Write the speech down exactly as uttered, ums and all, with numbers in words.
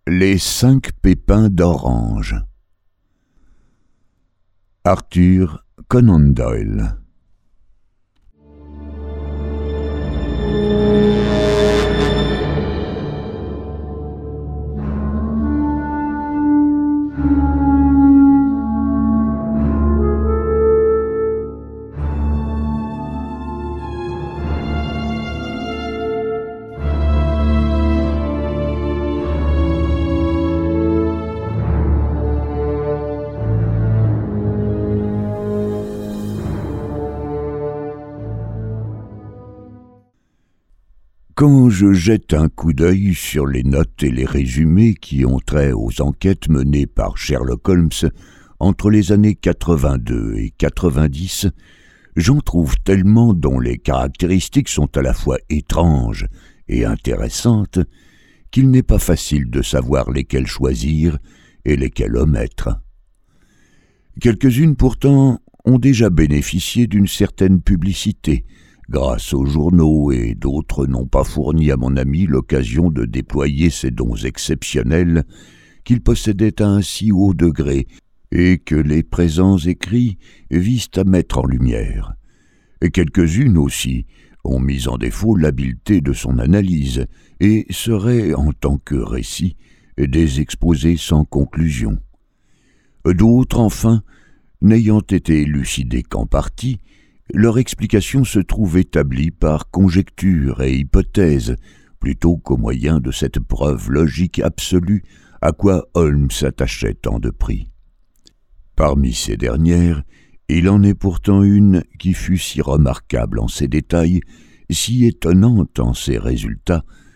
Les cinq pépins d'orange. Arthur Conan Doyle. Quand je jette un coup d'œil sur les notes et les résumés qui ont trait aux enquêtes menées par Sherlock Holmes entre les années quatre-vingt-deux et quatre-vingt-dix, j'en trouve tellement dont les caractéristiques sont à la fois étranges et intéressantes qu'il n'est pas facile de savoir lesquelles choisir et lesquelles omettre. Quelques-unes pourtant ont déjà bénéficié d'une certaine publicité, grâce aux journaux, et d'autres n'ont pas fourni à mon ami l'occasion de déployer ces dons exceptionnels qu'il possédait à un si haut degré et que les présents écrits visent à mettre en lumière. Et quelques-unes aussi ont mis en défaut l'habileté de son analyse et seraient, en tant que récits, des exposés sans conclusion. D'autres, enfin, n'ayant été élucidées qu'en partie, leur explication se trouve établie par conjecture et hypothèse, plutôt qu'au moyen de cette preuve logique absolue à quoi Holmes attachait tant de prix. Parmi ces dernières, il en est pourtant une qui fut si remarquable en ses détails, si étonnante en ses résultats,